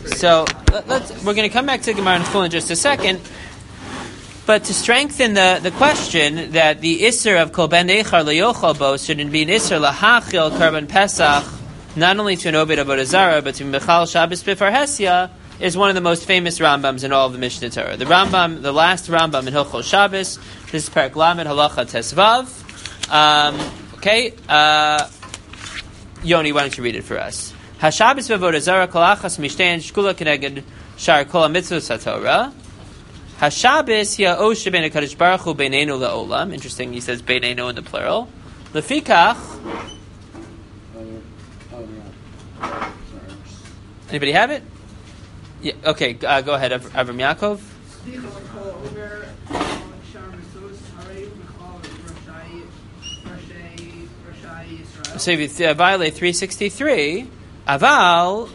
So we're going to come back to the Gemara in Chulin in just a second. But to strengthen the question that the Isser of Kol Ben Nechar Le'yochal Bo shouldn't be an Isser Lahachil Karban Pesach, not only to an Obed Avodah Zarah, but to Mechal Shabbos Bifar Hesia, is one of the most famous Rambams in all of the Mishnah Torah. The Rambam, the last Rambam in Hilchos Shabbos, this is Perek Lamed Halacha Tesvav. Yoni, why don't you read it for us? HaShabbos V'Avodah Zarah Kol Achas Mishtein Shkula Keneged Shar Kol HaMitzvos HaTorah. HaShabbos Hiya Oshe Ben HaKadosh Baruch Hu Beineinu La'olam. Interesting, he says Beineinu in the plural. Lefikach. Anybody have it? Yeah. Okay, go ahead, Avram Yaakov. So if you violate 363, Aval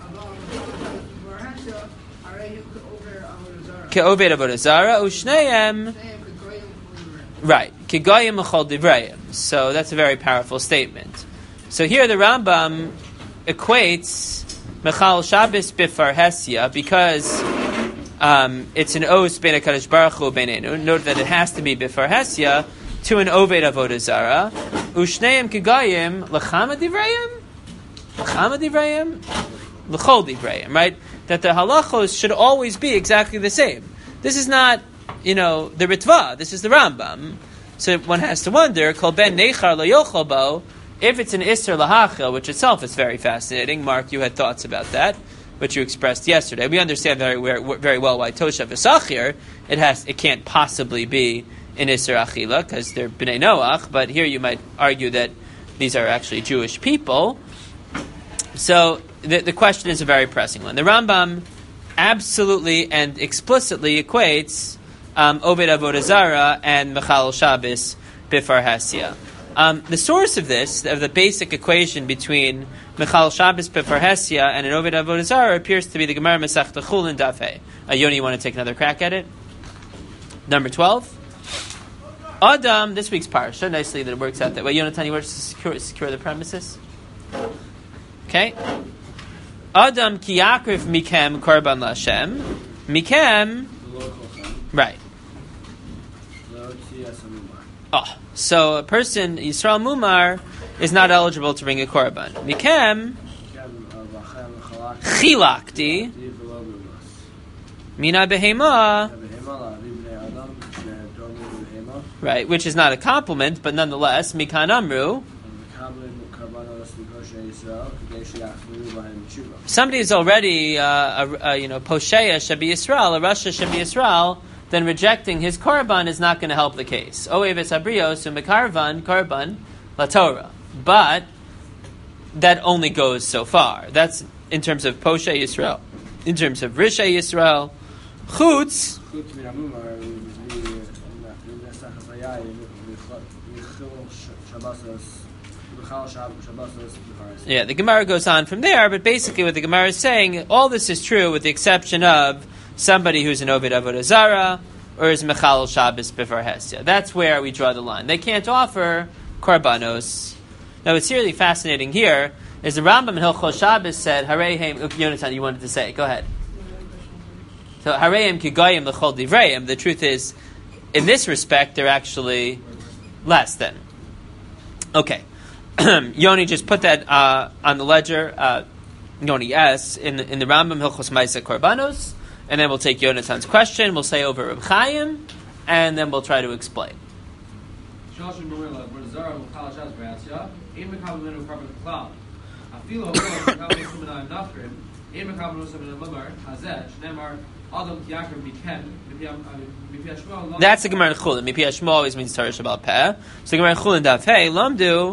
Ke'oved Avodah Zarah Ushneim. Right, Kegoyim L'chol Divrayim. So that's a very powerful statement. So here the Rambam equates Mechal Shabbos Bifar Hesia because it's an Os Ben HaKadosh Baruch Hu Beinenu. Note that it has to be Bifar Hesia to an Oved Avodah Zarah. Ushneim Kegayim L'chama Divrayim? L'chama Divrayim? L'chol Divrayim, right? That the halachos should always be exactly the same. This is not, the Ritva. This is the Rambam. So one has to wonder, Kol Ben Nechar Le'yochal Bo, if it's an Isser Lahachil, which itself is very fascinating. Mark, you had thoughts about that, which you expressed yesterday. We understand very well why Toshav V'Sachir, it can't possibly be in Isser Achila, because they're Bnei Noach, but here you might argue that these are actually Jewish people. So the question is a very pressing one. The Rambam absolutely and explicitly equates Oved Avodah Zarah and Mechal Shabbos Bifar Hesia. The source of this, of the basic equation between Mechal Shabbos Bifar Hesia and an Oved Avodah Zarah, appears to be the Gemara Masechta Chulin Daf Hey. Yoni, you want to take another crack at it? Number 12. Adam, this week's parsha, nicely that it works out that way. Yonatan, you want to secure the premises? Okay. Adam ki yakrif mikem korban lashem. Mikem. Right. So a person, Yisrael Mumar, is not eligible to bring a korban. Mikem. Chilakti. Mina behema. Right, which is not a compliment, but nonetheless, Mikan Amru. Somebody is already Posheya Shabi Yisrael, a Rasha Shabi Yisrael, then rejecting his korban is not going to help the case. Oeves Abrios Umekarvan Korban La Torah. But that only goes so far. That's in terms of Posheya Yisrael. In terms of Risha Yisrael, Chutz. Yeah, the Gemara goes on from there, but basically what the Gemara is saying, all this is true with the exception of somebody who's an Oved Avodah Zarah or is Mechal Shabbos Bifar Hesia. That's where we draw the line. They can't offer Korbanos. Now, what's really fascinating here is the Rambam in Hilchos Shabbos said, Harehem, Yonatan, you wanted to say, go ahead. So, Harehem Kigayim L'chol Divrayim, the truth is, in this respect, they're actually less than. Okay. Yoni just put that on the ledger. Yoni, yes, in the Rambam Hilchos Maisa Korbanos, and then we'll take Yonatan's question. We'll say over Reb Chaim, and then we'll try to explain. That's the Gemara in Chulin. Mipi Hashmo always means Torah Shabbat Peh. So Gemara in Chulin Daf Hey Lamdu.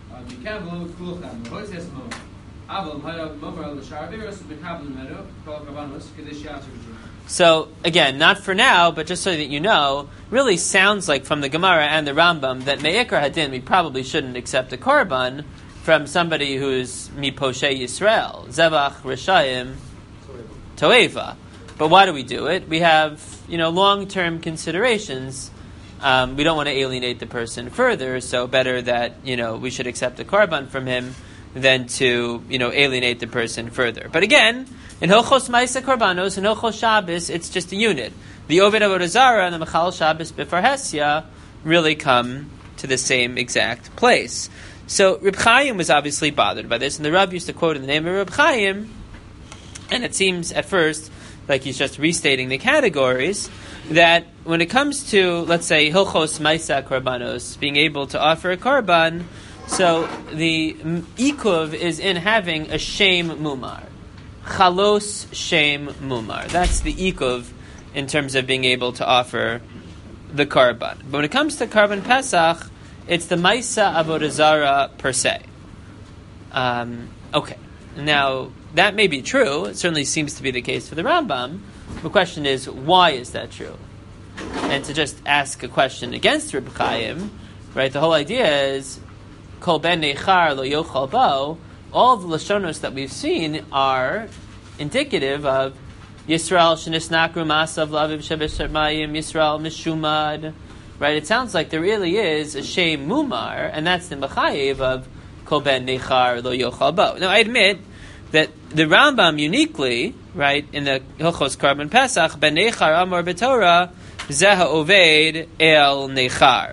So again, not for now, but just so that you know, really sounds like from the Gemara and the Rambam that Me'ikra Hadin we probably shouldn't accept a korban from somebody who's Miposhe Yisrael, Zevach Rishayim Toeva. But why do we do it? We have long-term considerations. We don't want to alienate the person further, so better that we should accept a korban from him than to alienate the person further. But again, In Hilchos Maisa Korbanos, in Hilchos Shabbos, it's just a unit. The Oved Avodah Zarah and the Mechal Shabbos B'Farhesia really come to the same exact place. So Reb Chaim was obviously bothered by this, and the Rav used to quote in the name of Reb Chaim, and it seems at first like he's just restating the categories, that when it comes to, let's say, Hilchos Maisa Korbanos, being able to offer a korban, so the ikuv is in having a shame mumar. Chalos shame mumar. That's the ikuv in terms of being able to offer the korban. But when it comes to korban Pesach, it's the Maisa Avodah Zarah per se. Okay. Now, that may be true. It certainly seems to be the case for the Rambam. The question is, why is that true? And to just ask a question against Reb Chaim, right, the whole idea is, Kol ben nechar lo yochal bo, all the Lashonos that we've seen are indicative of Yisrael shenisnakru masav laviv shebesharmayim, Yisrael mishumad, right? It sounds like there really is a shame mumar, and that's the mechayev of Kol ben nechar lo yochal bo. Now, I admit that the Rambam uniquely, right, in the Hilchos Korban Pesach, ben nechar amor b'Torah, zeh ha'oved el nechar.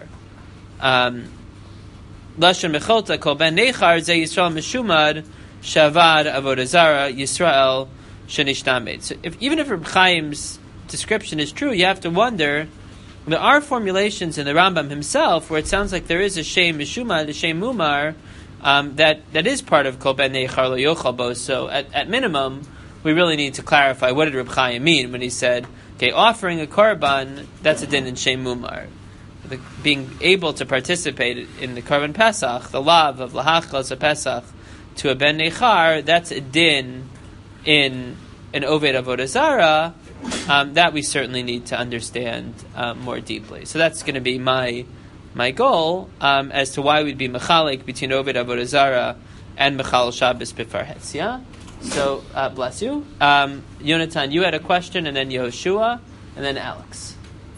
Lashon mecholta kol ben nechar zeh Yisrael meshumad shavad avodah zara Yisrael shenishtamed. So even if Reb Chaim's description is true, you have to wonder, there are formulations in the Rambam himself where it sounds like there is a shame meshumad, a shame mumar, that is part of Kol Ben Nechar Lo Yochal Bo. So at minimum, we really need to clarify, what did Reb Chaim mean when he said, okay, offering a korban, that's a din in Shem Mumar. Being able to participate in the korban Pesach, the lav of Lahachos Pesach to a Ben Nechar, that's a din in an Oved Avodah Zarah, that we certainly need to understand more deeply. So that's going to be my goal as to why we'd be mechalik between Oved Avodah Zarah and Mechal Shabbos B'Farhesia. So, bless you. Yonatan, you had a question, and then Yehoshua, and then Alex.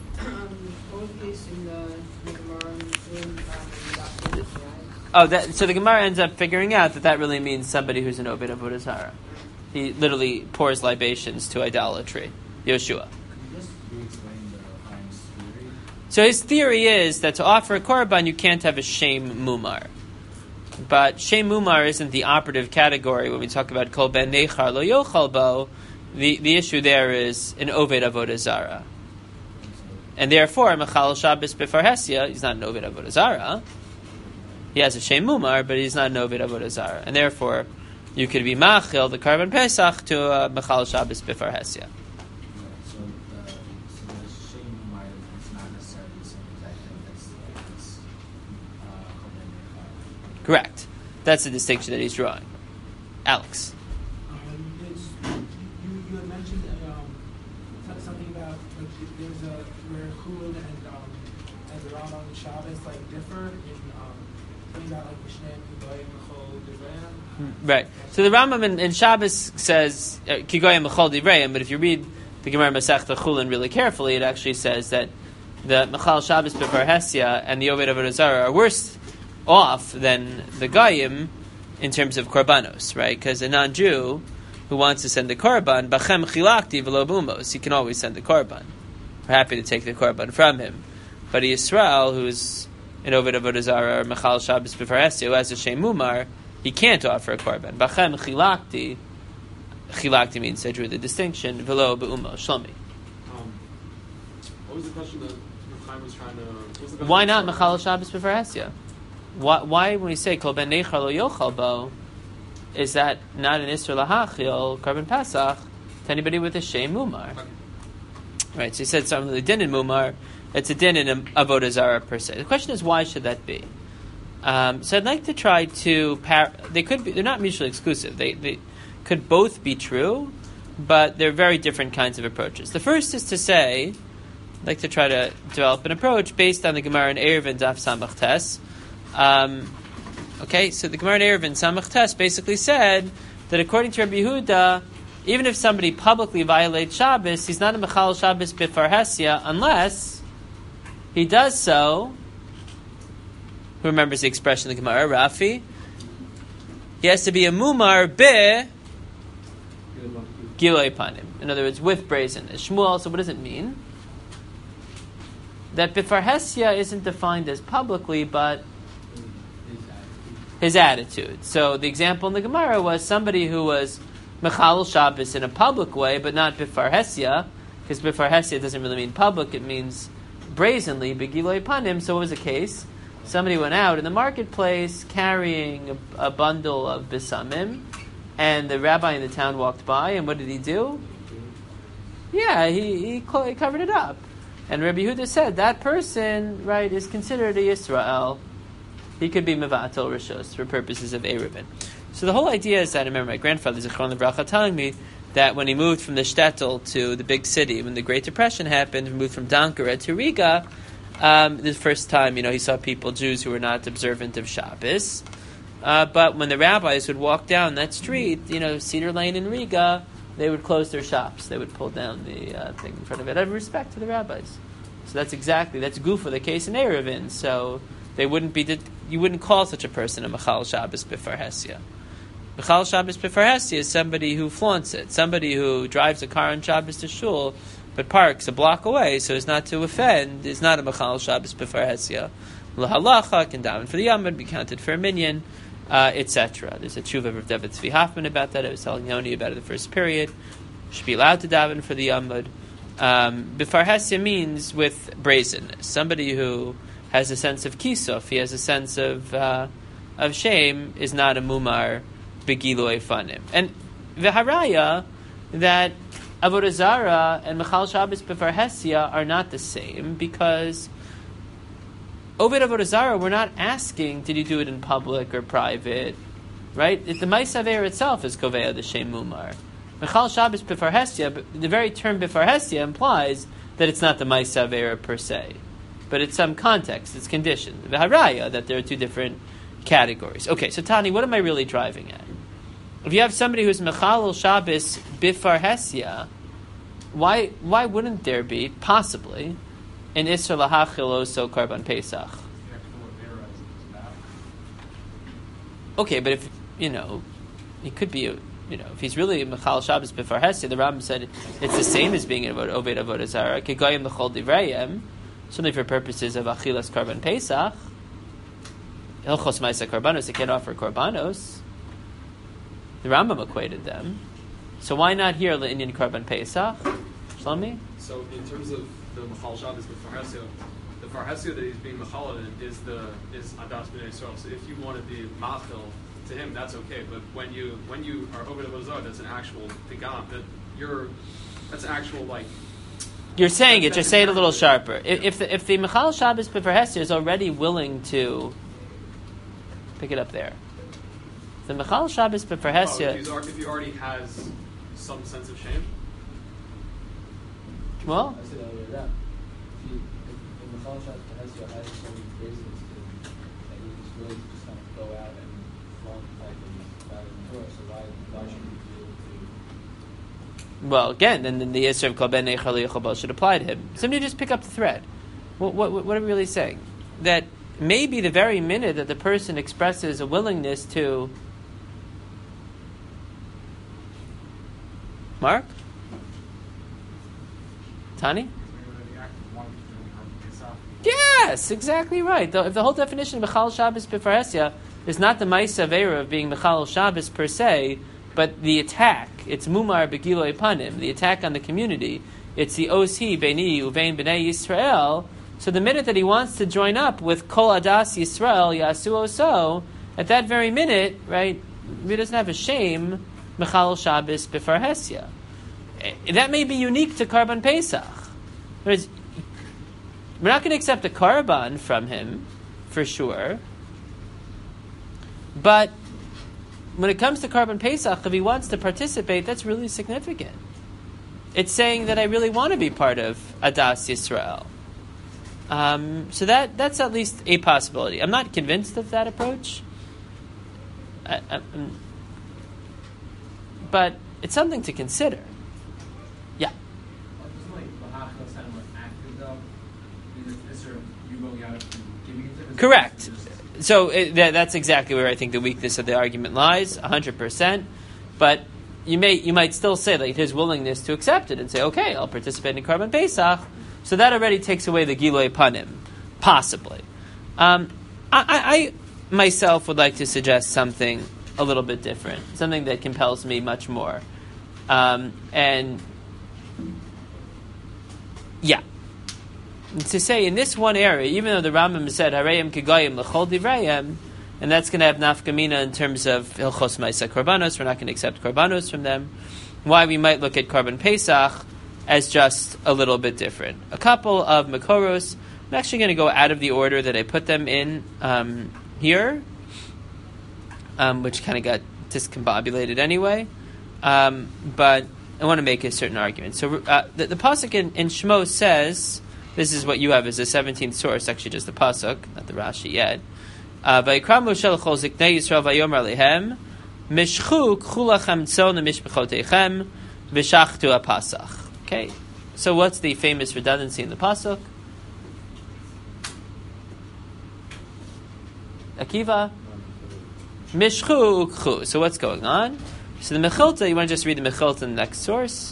So the Gemara ends up figuring out that really means somebody who's an Oved Avodah Zarah. He literally pours libations to idolatry. Yehoshua. So his theory is that to offer a korban, you can't have a shame mumar. But shame mumar isn't the operative category when we talk about kol ben nechar lo yochal bo. The issue there is an oved avodah zarah. And therefore, mechal Shabbos b'farhesia, he's not an oved avodah zarah. He has a shame mumar, but he's not an oved avodah zarah. And therefore, you could be machil, the korban pesach, to mechal Shabbos b'farhesia. Correct. That's the distinction that he's drawing. Alex. You had mentioned something about there's where Chulin and the Rambam and Shabbos differ in something about Mishneh Kigoyim Mechol Divrayim. Right. So the Rambam in Shabbos says Kigoyim Mechol Divrayim, but if you read the Gemara Masechta Chulin really carefully, it actually says that the Mechal Shabbos B'Farhesia and the Oved Avodah Zarah are worse off than the Goyim in terms of korbanos, right? Because a non-Jew who wants to send the korban, bachem chilakti v'lo bumos, he can always send the korban. We're happy to take the korban from him. But a Yisrael who's an Oved Avodah Zarah or Mechal Shabbos B'Farhesia who has a Shem Mumar, he can't offer a korban. Bachem chilakti means I drew the distinction, v'lo b'umos, Shlomi. What was the question that Chaim was trying to... Why not Mechal Shabbos B'Farhesia? Why, when we say Kol Ben Nechar Lo Yochal Bo, is that not an Isser Lahachil, Korban Pesach, to anybody with a Shem Mumar? Okay. Right, so he said something the din in Mumar, it's a din in Avodah Zarah per se. The question is, why should that be? So I'd like to try to... they're not mutually exclusive. They could both be true, but they're very different kinds of approaches. The first is to say, I'd like to try to develop an approach based on the Gemara in Eruvin Daf Samach Tes. Okay, so the Gemara in Eruvin Samach Tes basically said that according to Rabbi Yehuda, even if somebody publicly violates Shabbos, he's not a Mechal Shabbos B'Farhesia unless he does so. Who remembers the expression in the Gemara? Rafi? He has to be a Mumar Be Giloi Panim. In other words, with brazenness. Shmuel, so what does it mean? That Bifarhesia isn't defined as publicly, but his attitude. So the example in the Gemara was somebody who was Mechal Shabbos in a public way, but not Bifarhesia, because Bifarhesia doesn't really mean public, it means brazenly, Begiloi Panim. So what was the case? Somebody went out in the marketplace carrying a bundle of Bisamim, and the rabbi in the town walked by, and what did he do? Yeah, he covered it up. And Rabbi Yehuda said, that person, right, is considered a Yisrael. He could be Mevatel Rishos for purposes of Eruvin. So the whole idea is that, I remember my grandfather, Zichron Livracha, telling me that when he moved from the shtetl to the big city, when the Great Depression happened, he moved from Dankara to Riga, the first time, he saw people, Jews who were not observant of Shabbos. But when the rabbis would walk down that street, Cedar Lane in Riga, they would close their shops. They would pull down the thing in front of it out of respect to the rabbis. So that's Gufa, the case in Eruvin. So you wouldn't call such a person a Mechal Shabbos Bifarhesia. Mechal Shabbos Bifarhesia is somebody who flaunts it, somebody who drives a car on Shabbos to shul, but parks a block away so as not to offend, is not a Mechal Shabbos Bifarhesia. L'halacha, can daven for the Yamud, be counted for a minyan, etc. There's a tshuva of David Tzvi Hoffman about that. I was telling Yoni about it the first period. Should be allowed to daven for the Yamud. Bifarhesia means with brazenness. Somebody who has a sense of kisuf, he has a sense of shame, is not a mumar begiloi fanim. And v'haraya, that Avodah Zarah and Mechal Shabbos Bifarhesia are not the same, because Oved Avodah Zarah, we're not asking, did you do it in public or private, right? The Maisaver itself is Kovea, the Shem Mumar. Mechal Shabbos Bifarhesia, but the very term Bifarhesia implies that it's not the Maisaver per se, but it's some context, it's conditioned. The Haraya, that there are two different categories. Okay, so Tani, what am I really driving at? If you have somebody who's Mechal Shabbos Bifarhesia, why wouldn't there be, possibly, in Isra Lahachil also Karban Pesach? Okay, but if, he could be, if he's really Mechal Shabbos Bifarhesia, the Rambam said it's the same as being an Oved Avodah Zarah, Kegayim L'chol Divrayim, certainly for purposes of Achilas Karban Pesach, Hilchos Maisa Karbanos, they can't offer Karbanos. The Rambam equated them. So why not here L'inyan Karban Pesach? Shlomi? So in terms of the Mechal Shabbos Bifarhesia, the Farhesia that he's being Mechal in is Adas B'nai Yisrael. So if you want to be Machil to him, that's okay. But when you are Oved Avodah Zarah, that's an actual Tigam. That's actual like. You're saying it. Just say it a little sharper. If the Mechal Shabbos Bifarhesia is already willing to pick it up there, the Mechal Shabbos Bifarhesia. If he already has some sense of shame. Well. I said earlier that if Mechal Shabbos Bifarhesia has so many bracelets to him that he just really just kind of go out and flaunt like he's out of the door. So why should he be able to? Well, again, then the Yisrael Kol Ben Nechal Yechobal should apply to him. Somebody just pick up the thread. What are we really saying? That maybe the very minute that the person expresses a willingness to. Mark? Tani? Yes, exactly right. If the whole definition of Mechal Shabbos Bifarhesia is not the Maisa Vera of being Mechal Shabbos per se, but the attack, it's Mumar Begiloi Panim, the attack on the community, it's the Osi Beini Uvein B'nai Yisrael. So the minute that he wants to join up with Kol Adas Yisrael Yasu Oso, at that very minute, right, he doesn't have a shame, Mechal Shabbos Bifarhesia. That may be unique to Karban Pesach. We're not going to accept a Karban from him, for sure. But when it comes to Karban Pesach, if he wants to participate, that's really significant. It's saying that I really want to be part of Adas Yisrael. So that's at least a possibility. I'm not convinced of that approach. But it's something to consider. Yeah. Doesn't Lahachil sound more active though? Because this sort of you going out and giving it to him. Correct. So that's exactly where I think the weakness of the argument lies, 100%. But you might still say like his willingness to accept it and say, okay, I'll participate in Karban Pesach. So that already takes away the Giloi Panim, possibly. I myself would like to suggest something a little bit different, something that compels me much more. And to say in this one area, even though the Rambam said Harayim Kigayim L'chol Divrayim, and that's going to have nafkamina in terms of Hilchos Ma'aseh Korbanos, we're not going to accept Korbanos from them. Why we might look at Karban Pesach as just a little bit different. A couple of Makoros. I'm actually going to go out of the order that I put them in here, which kind of got discombobulated anyway. But I want to make a certain argument. So the pasuk in Shmo says, this is what you have as the 17th source, actually just the pasuk, not the Rashi yet. Vayikra Moshe l'chol ziknei Yisrael vayomer lehem mishchu k'chulachem tzon mishpachotechem v'shachtu ha'pasach. Okay, so what's the famous redundancy in the pasuk? Akiva, mishchu k'chu. So what's going on? So the Mechilta, you want to just read the Mechilta in the next source?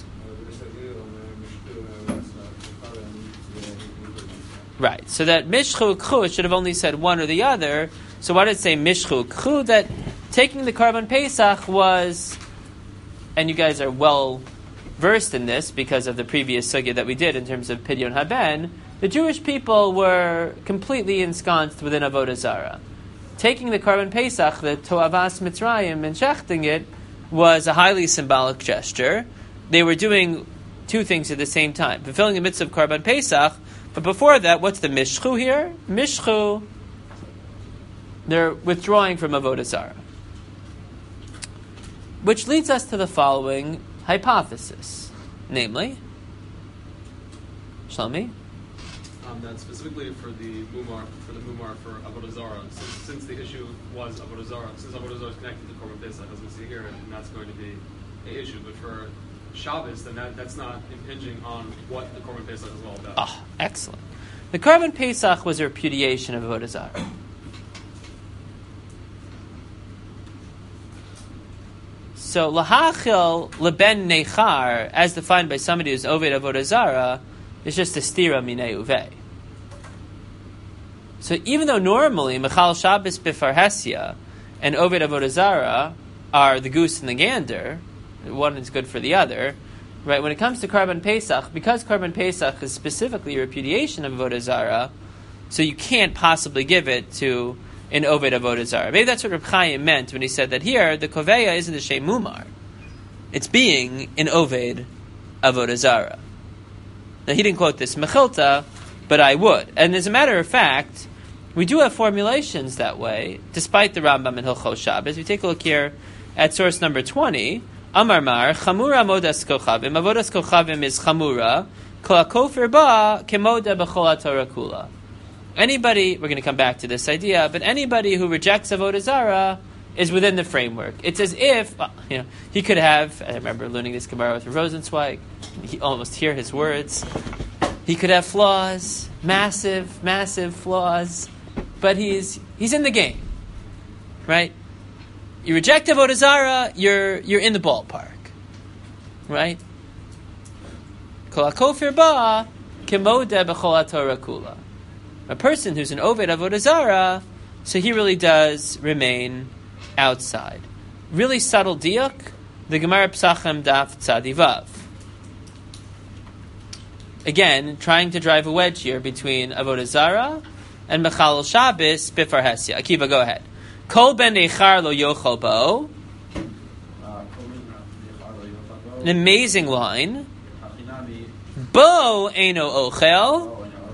Right. So that mishchu k'chu, it should have only said one or the other. So why did it say mishchu k'chu? That taking the Karban Pesach was, and you guys are well versed in this because of the previous sugya that we did in terms of Pidyon Haben, the Jewish people were completely ensconced within Avodah Zarah. Taking the Karban Pesach, the To'avas Mitzrayim, and shechting it was a highly symbolic gesture. They were doing two things at the same time, fulfilling the mitzvah of Karban Pesach. But before that, what's the mishchu here? Mishchu, they're withdrawing from Avodah Zarah. Which leads us to the following hypothesis. Namely, Shlomi? That specifically for the mumar for Avodah Zarah, since the issue was Avodah Zarah, since Avodah Zarah is connected to Korban Pesach, as we see here, and that's going to be an issue. But for Shabbos, then that's not impinging on what the Korban Pesach is all about. Ah, excellent. The Korban Pesach was a repudiation of Avodah Zarah. So lahachil leben nechar, as defined by somebody who's oved Avodah Zarah, is just a stira minei uvei. So even though normally Mechal Shabbos Bifarhesia and Oved Avodah Zarah are the goose and the gander, one is good for the other, right? When it comes to Karban Pesach, because Karban Pesach is specifically a repudiation of Avodah Zarah, so you can't possibly give it to an Oved Avodah Zarah. Maybe that's what Reb Chaim meant when he said that here the Koveya isn't a Shem Mumar. It's being an Oved Avodah Zarah. Now he didn't quote this Mechilta, but I would. And as a matter of fact, we do have formulations that way, despite the Rambam in Hilchos Shabbos. If you take a look here at source number 20, Amar Mar, Chamura Modas Kochavim, Avodas Kochavim is Chamura, Kol HaKofer Ba, Kemoda B'chol HaTorah Kula. Anybody, we're going to come back to this idea, but anybody who rejects Avodah Zarah is within the framework. It's as if, he could have, I remember learning this Gemara with Rosenzweig, he almost hear his words, he could have flaws, massive flaws, but he's in the game, right? You reject Avodah Zarah, you're in the ballpark, right? Kol HaKofer Ba, Kemoda B'chol HaTorah Kula. A person who's an Oved Avodah Zarah, so he really does remain outside. Really subtle diuk, the Gemara Psachim Daf Tzadivav. Again, trying to drive a wedge here between Avodah Zarah and Mechal Shabbos Bifarhesia. Akiva, go ahead. Kol ben nechar lo yochal bo. An amazing line. Bo eino ochel.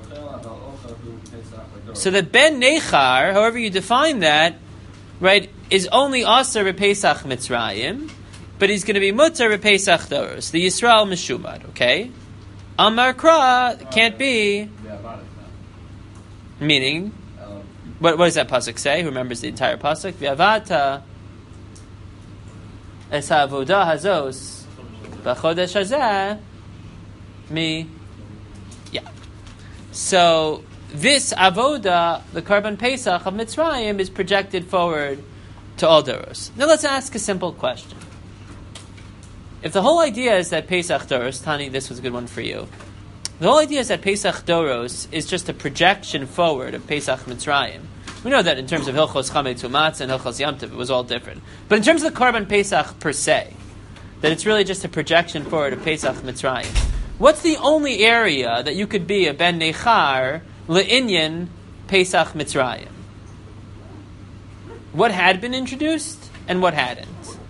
So the ben nechar, however you define that, right, is only aser repesach Mitzrayim, but he's going to be mutar repesach doros. The Yisrael meshumad, okay? Amar Kra can't be. Meaning, what does that pasuk say? Who remembers the entire pasuk? V'avata es ha'avodah hazos b'chodesh hazeh mi. Yeah. So this avoda, the Karban Pesach of Mitzrayim, is projected forward to all doros. Now let's ask a simple question. if the whole idea is that Pesach Doros, Tani, this was a good one for you. The whole idea is that Pesach Doros is just a projection forward of Pesach Mitzrayim. We know that in terms of Hilchos Chametz U'Matzah and Hilchos Yom Tov, it was all different. But in terms of the Korban Pesach per se, that it's really just a projection forward of Pesach Mitzrayim. What's the only area that you could be a Ben Nechar Le'inyan Pesach Mitzrayim? What had been introduced and what hadn't?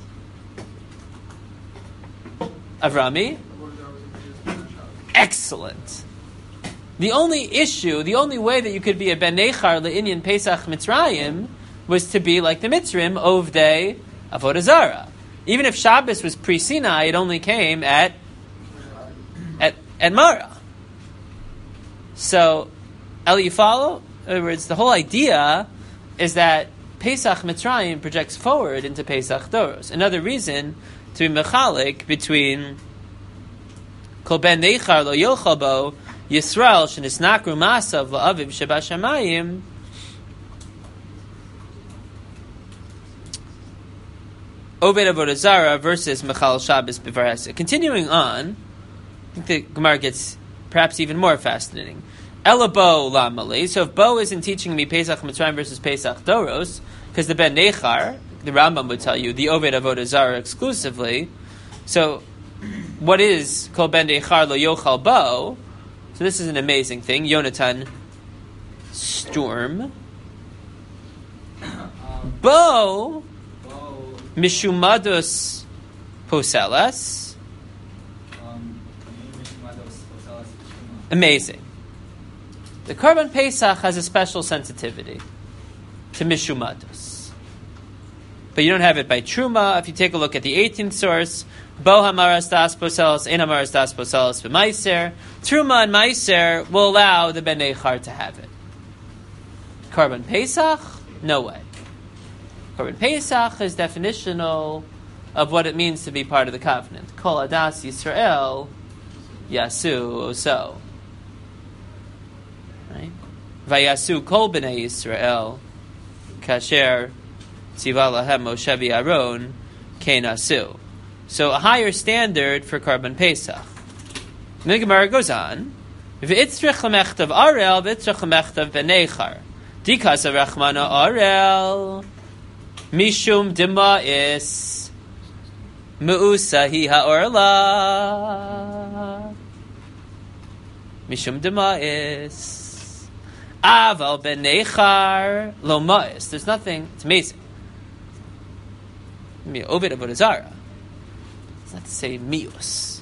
Avrami? Excellent. The only issue, the only way that you could be a Ben Nechar Le'inyan Pesach Mitzrayim was to be like the Mitzrim, Ovdei Avodah Zarah. Even if Shabbos was pre-Sinai, it only came at Mara. So, Eli, you follow? In other words, the whole idea is that Pesach Mitzrayim projects forward into Pesach Doros. Another reason to be mechalik between Kol Ben Nechar Lo Yochal Bo Yisrael Shenisnakru Masav La'aviv Sheba Shamayim Oved Avodah Zarah versus Mechal Shabbos B'Varesa. Continuing on, I think the Gemara gets perhaps even more fascinating. Ela Bo Lamali. So if Bo isn't teaching me Pesach Mitzrayim versus Pesach Doros, because the Ben Nechar, the Rambam would tell you, the Oved Avodah Zarah exclusively. So what is Kol Ben Nechar Lo Yochal Bo? So this is an amazing thing. Yonatan Storm. Bo Mishumados Poselas. Amazing. The Korban Pesach has a special sensitivity to Mishumados. But you don't have it by Truma. If you take a look at the 18th source, Bo Hamaras Das Poselas, Ein Hamaras Das Poselas B'Maiser. Truma and Maiser will allow the Ben Nechar to have it. Korban Pesach? No way. Korban Pesach is definitional of what it means to be part of the covenant. Kol Adas Yisrael Yasu Oso. Right? Vayasu Kol B'nei Yisrael Kasher Tziva Lahem Moshe v'Aaron Kenasu. So a higher standard for Korban Pesach. And the Gemara goes on. V'itzrich l'mechtav Arel, v'itzrich l'mechtav Ben Nechar. Dikas Rachmana Arel, Mishum Dema'is, Me'usa hi ha'orla. Mishum Dema'is. Aval Ben Nechar, Lo Ma'is. There's nothing, it's amazing. Oved Avodah Zarah. It's not to say mius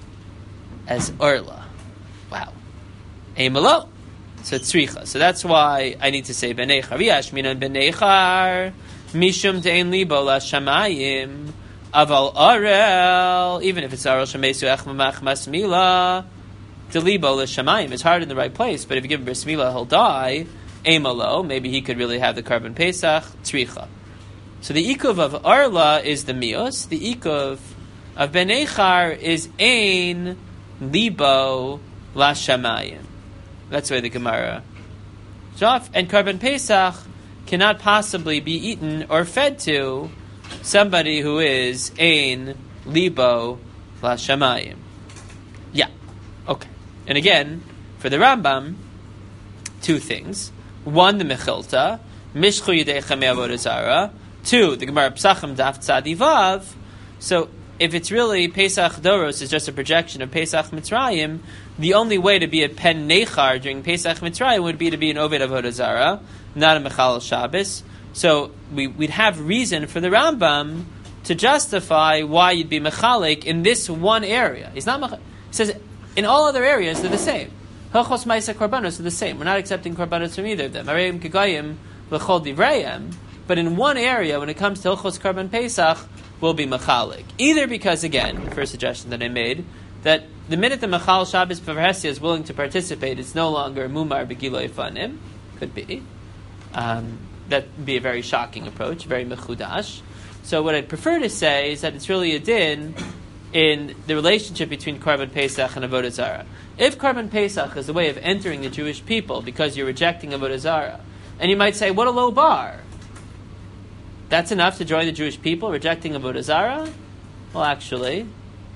as orla. Wow. Eimalo. So tzricha. So that's why I need to say ben nechar. V'yash minan ben nechar mishum de'en libo la shamayim aval arel. Even if it's arel shamesu echmamach masmila, the libo la shamayim. It's hard in the right place, but if you give him bris milah, he'll die. Eimalo. Maybe he could really have the Korban Pesach. Tzricha. So the ikuv of Arla is the mios. The ikuv of Ben Nechar is ein libo la shamayim. That's why the Gemara. And Korban Pesach cannot possibly be eaten or fed to somebody who is ein libo la shamayim. Yeah. Okay. And again, for the Rambam, two things. One, the Mechilta, Mishchu Yidei Chamei Avodah Zarah. Two, the Gemara Psachim Daf Tzadi Vav. So, if it's really Pesach Doros is just a projection of Pesach Mitzrayim, the only way to be a Pen Nechar during Pesach Mitzrayim would be to be an Oved Avodah Zarah, not a Mechal Shabbos. So, we'd have reason for the Rambam to justify why you'd be Mechalik in this one area. He's not Mechalik. He says, in all other areas, they're the same. Hilchos Ma'aseh Korbanos are the same. We're not accepting Korbanos from either of them. Areim Kegayim L'chol Divrayim. But in one area, when it comes to Hilchos Korban Pesach, will be Mechalik. Either because, again, the first suggestion that I made, that the minute the Mechal Shabbos Pavresia is willing to participate, it's no longer Mumar Begiloi Fanim. Could be. That would be a very shocking approach, very Mechudash. So what I'd prefer to say is that it's really a din in the relationship between Korban Pesach and Avodah Zarah. If Korban Pesach is a way of entering the Jewish people because you're rejecting Avodah Zarah, and you might say, what a low bar. That's enough to join the Jewish people, rejecting Avodah Zarah? Well, actually,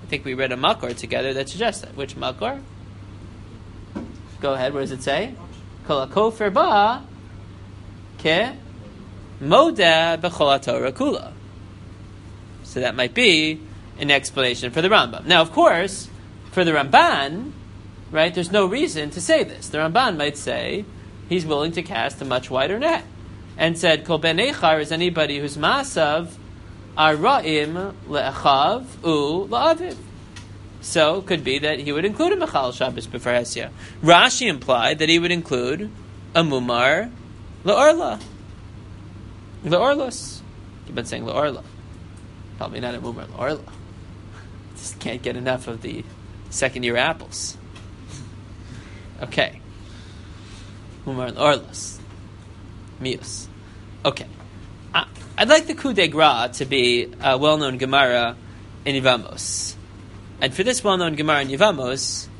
think we read a makor together that suggests that. Which makor? Go ahead. What does it say? Kol hakofer ba ke modeh b'chol haTorah kula. So that might be an explanation for the Rambam. Now, of course, for the Ramban, right, there's no reason to say this. The Ramban might say he's willing to cast a much wider net, and said, Kol ben echar is anybody whose masav are ra'im le'echav u la'aviv. So, it could be that he would include a Mechal Shabbos b'Farhesia. Rashi implied that he would include a Mumar le'orla. Le'orlos. You've been saying le'orla. Probably not a Mumar le'orla. Just can't get enough of the second-year apples. Okay. Mumar le'orlos. Mius. Okay. I'd like the coup de grace to be a well-known Gemara in Yevamos. And for this well-known Gemara in Yevamos,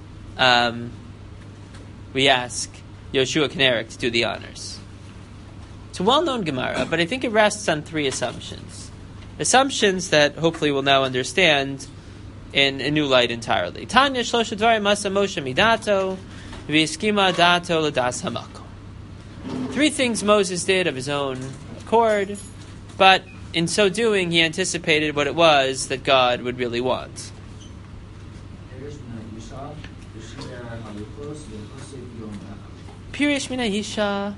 we ask Yoshua Knerik to do the honors. It's a well-known Gemara, but I think it rests on three assumptions. Assumptions that hopefully we'll now understand in a new light entirely. Tanya shlosha dvarim masa Moshe midato v'yiskima dato l'das hamakom. Three things Moses did of his own accord, but in so doing he anticipated what it was that God would really want. Pirish mina yisha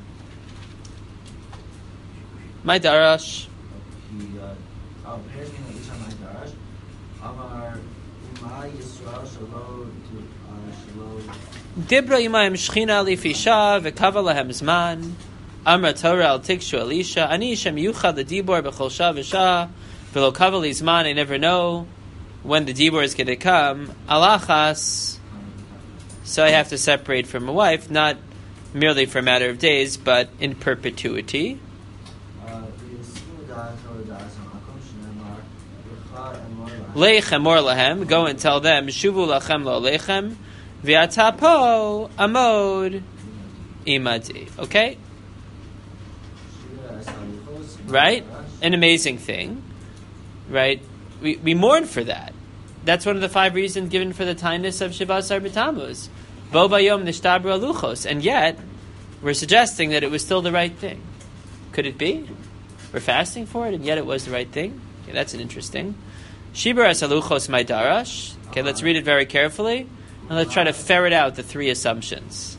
my darash. Dibra imayim shchina lifisha v'kava lahem zman amra Torah al tikshu Elisha ani shem yuchad l'dibor b'chol shah v'shah v'lo kava li zman. I never know when the dibor is going to come. Alachas, so I have to separate from my wife, not merely for a matter of days, but in perpetuity. Leichem or lahem, go and tell them, Shuvu lachem lo leichem, v'atapo amod imadi. Okay? Right? An amazing thing. Right? We mourn for that. That's one of the 5 reasons given for the kindness of Shiva Asar B'Tammuz. Bo bayom nishtabra luchos. And yet, we're suggesting that it was still the right thing. Could it be? We're fasting for it, and yet it was the right thing? Okay, that's an interesting. Shibur asaluchos my darash. Okay, let's read it very carefully, and let's try to ferret out the 3 assumptions.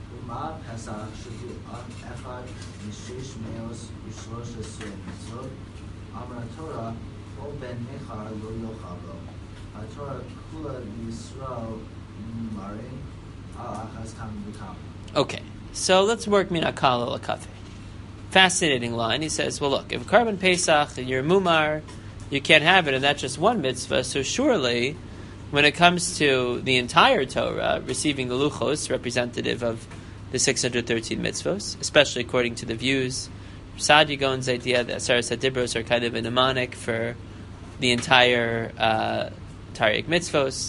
Okay, so let's work minakal al-kafe. Fascinating line. He says, well, look, if a carbon pesach and you're mumar, you can't have it, and that's just one mitzvah. So surely, when it comes to the entire Torah, receiving the luchos, representative of the 613 mitzvos, especially according to the views, Sadi Gaon's idea that Aseres HaDibros are kind of a mnemonic for the entire Tariq mitzvos.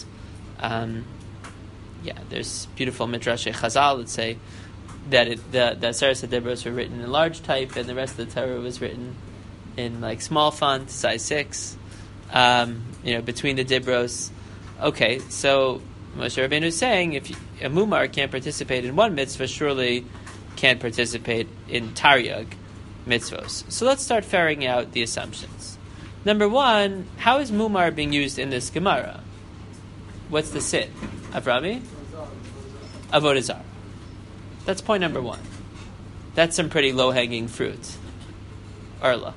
There's beautiful midrash Chazal that say that the Aseres HaDibros were written in large type, and the rest of the Torah was written in like small font, size 6. Between the Dibros. Okay, so Moshe Rabbeinu is saying if a mumar can't participate in one mitzvah, surely can't participate in Taryag mitzvos. So let's start ferreting out the assumptions. Number 1, how is mumar being used in this Gemara? What's the sin? Avrami? Avodah Zarah. That's point number 1. That's some pretty low-hanging fruit. Arla.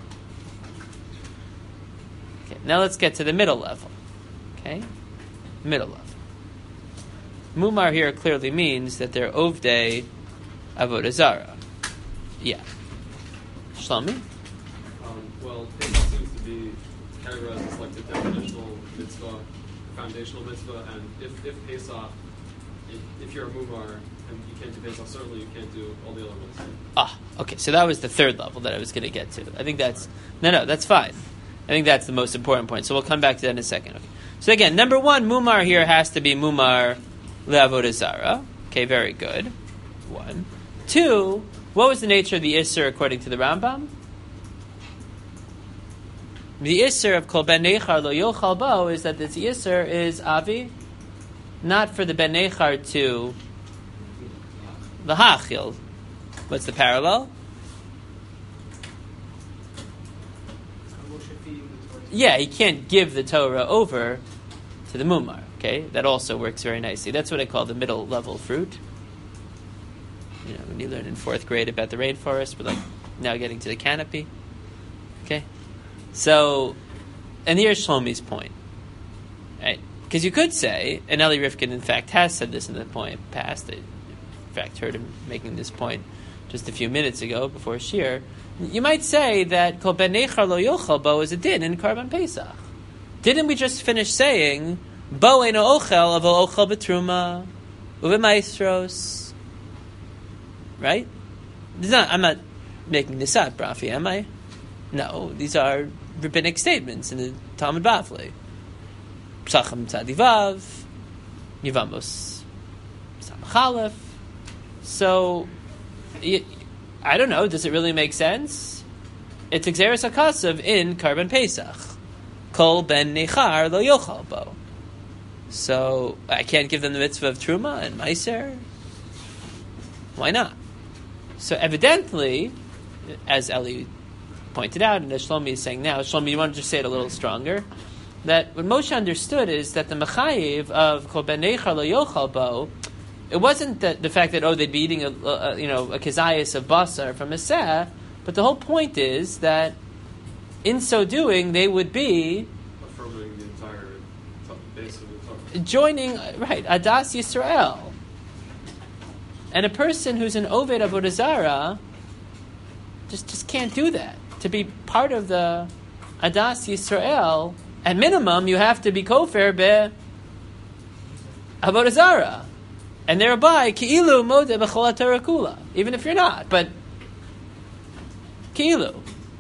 Okay, now let's get to the middle level. Okay? Middle level. Mumar here clearly means that they're Ovdei Avodah Zarah. Yeah. Shlomi? Well, Pesach seems to be categorized as like the definitional mitzvah, foundational mitzvah, and if Pesach, if you're a mumar and you can't do Pesach, certainly you can't do all the other ones. Okay, so that was the 3rd level that I was going to get to. I think that's... No, that's fine. I think that's the most important point, so we'll come back to that in a second. Okay. So again, number 1, mumar here has to be mumar le'avodah zarah. Okay, very good. 1. 2, what was the nature of the Isser according to the Rambam? The Isser of Kol Ben Nechar Lo Yochal Bo is that this Isser is Avi, not for the Ben Nechar to the Hachil. What's the parallel? Yeah, he can't give the Torah over to the Mumar. Okay, that also works very nicely. That's what I call the middle level fruit. You know, when you learn in 4th grade about the rainforest, we're like now getting to the canopy. Okay, so, and here's Shlomi's point, right? Because you could say, and Eli Rifkin in fact has said this in the past. I, in fact, heard him making this point just a few minutes ago before Shir. You might say that Kol Ben Nechar Lo Yochal Bo is a din in Karban Pesach. Didn't we just finish saying Bo Eino Ochel Avo Ochel B'Truma Uv'Maestros? Right? I'm not making this up, Rafi, am I? No, these are rabbinic statements in the Talmud Bavli. Psachim Tzadivav, Yivamos Samachalef. So, I don't know, does it really make sense? It's Xeris HaKasav in Karban Pesach. Kol Ben Nechar Lo Yochal Bo. So, I can't give them the mitzvah of Truma and Meiser? Why not? So, evidently, as Eli pointed out, and as Shlomi is saying now, Shlomi, you want to just say it a little stronger, that what Moshe understood is that the Mechayiv of Kol Ben Nechar Lo Yochal Bo, it wasn't that the fact that they'd be eating a kezayis of basar from a seh, but the whole point is that in so doing they would be affirming the entire base of the Torah. Joining Adas Yisrael, and a person who's an Oved Avodah Zarah just can't do that. To be part of the Adas Yisrael, at minimum you have to be kofer be Avodah Zarah. And thereby, ki'ilu modeh b'chol HaTorah kula. Even if you're not, but ki'ilu.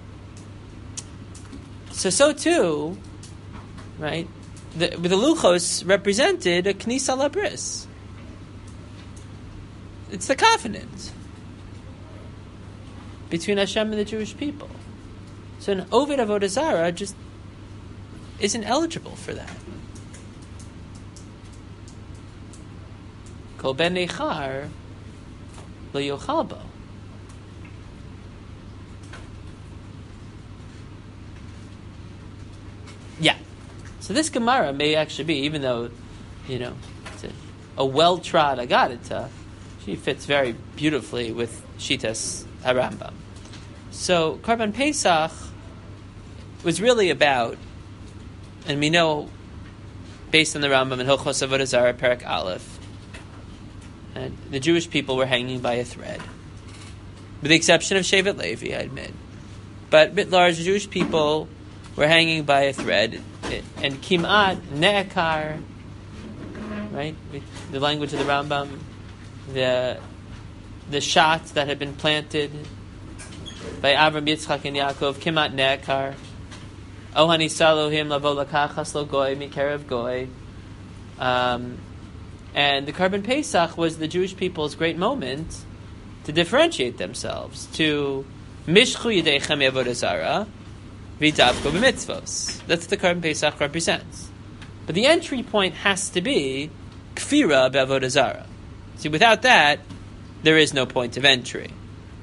So too, right? The luchos represented a knisa labris. It's the covenant between Hashem and the Jewish people. So an Oved Avodah Zarah just isn't eligible for that. Kol Ben Nechar Lo Yochal Bo. Yeah. So this Gemara may actually be, even though, it's a well-trod Agadita, she fits very beautifully with Shitas HaRambam. So Karban Pesach was really about, and we know, based on the Rambam in Hilchos Avodah Zarah, Perek Aleph, and the Jewish people were hanging by a thread, with the exception of Shevet Levi, I admit. But writ large, the Jewish people were hanging by a thread, and Kimat Ne'ekar, right? The language of the Rambam, the shots that had been planted by Avram, Yitzchak, and Yaakov, Kimat Ne'ekar, Ohani Salohim Lavo Lakachas Lo Goy Mikerev Goy. And the Karban Pesach was the Jewish people's great moment to differentiate themselves, to Mishchu Yidechem Avodah Zarah, V'Tavko B'Mitzvos. That's what the Karban Pesach represents. But the entry point has to be Kfira B'Avodah Zarah. See, without that, there is no point of entry.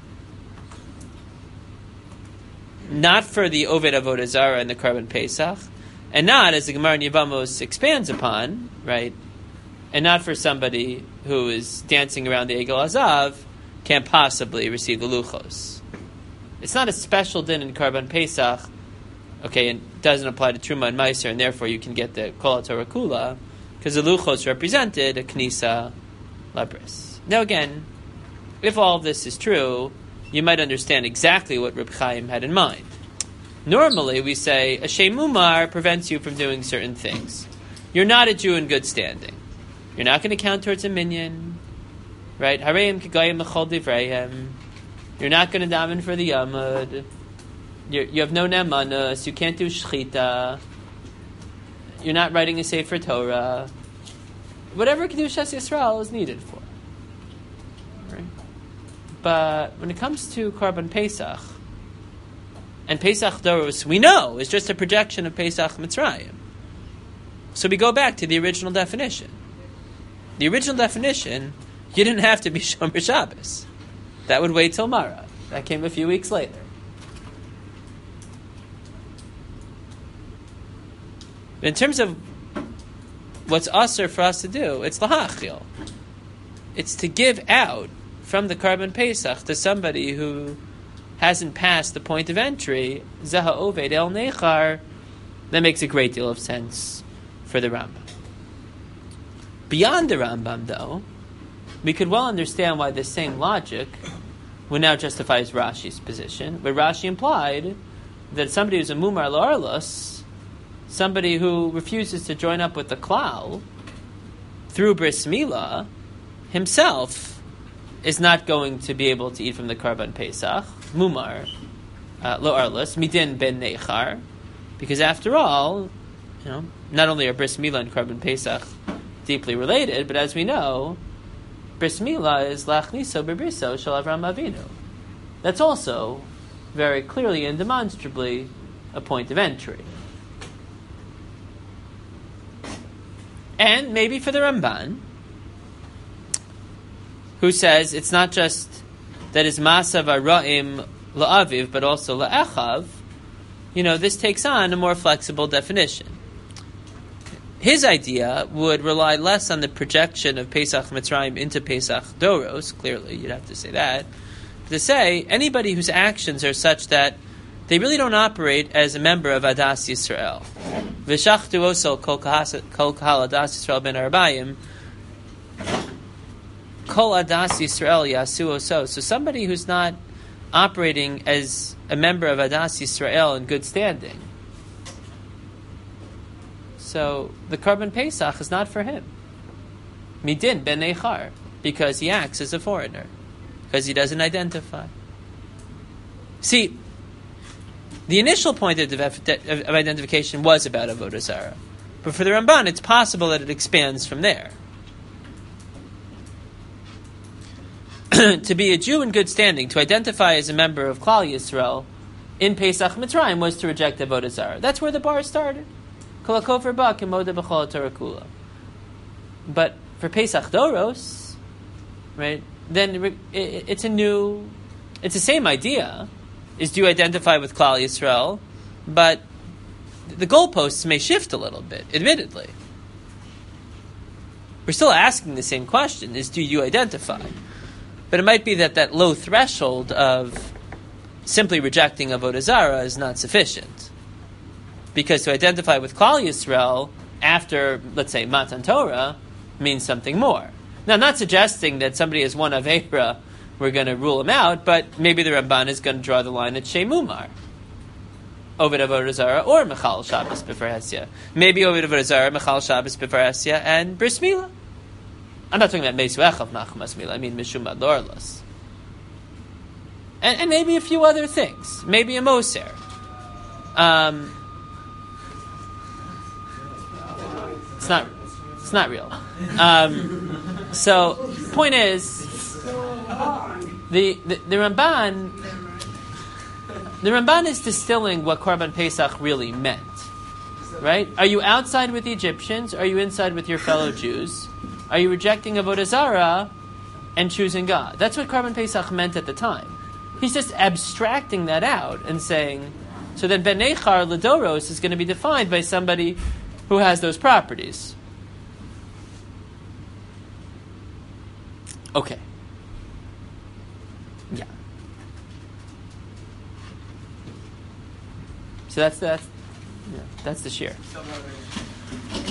Not for the Oved Avodah Zarah and the Karban Pesach, and not, as the Gemara in Yevamos expands upon, right, and not for somebody who is dancing around the Egel Azav, can't possibly receive the Luchos. It's not a special din in Karban Pesach, okay, and doesn't apply to Truma and Meiser, and therefore you can get the Kol HaTorah Kula, because the Luchos represented a Knisa Labris. Now again, if all of this is true, you might understand exactly what Reb Chaim had in mind. Normally we say, a Shemumar prevents you from doing certain things. You're not a Jew in good standing. You're not going to count towards a minyan, right? Hareim k'goyim mechol divrayim. You're not going to daven for the Yamud. You have no nemanus. You can't do shchita. You're not writing a Sefer Torah. Whatever Kedushas Yisrael is needed for. Right? But when it comes to Karban Pesach, And Pesach Doros, we know, is just a projection of Pesach Mitzrayim. So we go back to the original definition. The original definition, you didn't have to be Shomer Shabbos. That would wait till Mara. That came a few weeks later. But in terms of what's usher for us to do, it's lahachil. It's to give out from the Karban Pesach to somebody who hasn't passed the point of entry, Zaha Oved El Nechar. That makes a great deal of sense for the Rambam. Beyond the Rambam, though, we could well understand why this same logic would now justify Rashi's position, where Rashi implied that somebody who's a Mumar La'arlos, somebody who refuses to join up with the Klal through Bris Milah, himself is not going to be able to eat from the Karban Pesach, Mumar La'arlos, Midin ben Nechar, because after all, not only are Bris Milah and Karban Pesach deeply related, but as we know, Bris Milah is Lachniso Bebriso Shel Avram Avinu. That's also very clearly and demonstrably a point of entry. And maybe for the Ramban, who says it's not just that is Masav Ara'im La'aviv, but also La'echav, this takes on a more flexible definition. His idea would rely less on the projection of Pesach Mitzrayim into Pesach Doros, clearly, you'd have to say that, to say anybody whose actions are such that they really don't operate as a member of Adas Yisrael. V'shachtu osel kol kahal Adas Yisrael ben Arbayim, kol Adas Yisrael yasu oso. So somebody who's not operating as a member of Adas Yisrael in good standing, so the Karban Pesach is not for him. Midin ben Nechar, because he acts as a foreigner, because he doesn't identify. See, the initial point of identification was about Avodah Zarah, but for the Ramban, it's possible that it expands from there. To be a Jew in good standing, to identify as a member of Klal Yisrael in Pesach Mitzrayim was to reject Avodah Zarah. That's where the bar started. But for Pesach Doros, right, then it's the same idea, is do you identify with Klal Yisrael, but the goalposts may shift a little bit, admittedly. We're still asking the same question, is do you identify? But it might be that low threshold of simply rejecting Avodah Zarah is not sufficient. Because to identify with Klal Yisrael after, let's say, Matan Torah means something more. Now, I'm not suggesting that somebody has one Aveira, we're going to rule him out, but maybe the Ramban is going to draw the line at Shei Mumar, Ovid Avodah Zarah, or Mechal Shabbos B'far Hesya. Maybe Ovid Avodah Zarah, Mechal Shabbos B'far Hesya, and Bris Milah. I'm not talking about Mesu Echav Nachmas Milah, I mean Mishum Adorlas. And maybe a few other things. Maybe a Moser. It's not real. So, point is, the Ramban is distilling what Korban Pesach really meant, right? Are you outside with the Egyptians? Are you inside with your fellow Jews? Are you rejecting Avodah Zarah and choosing God? That's what Korban Pesach meant at the time. He's just abstracting that out and saying, so then Ben Nechar Ladoros is going to be defined by somebody who has those properties. Okay. Yeah. So that's the shear.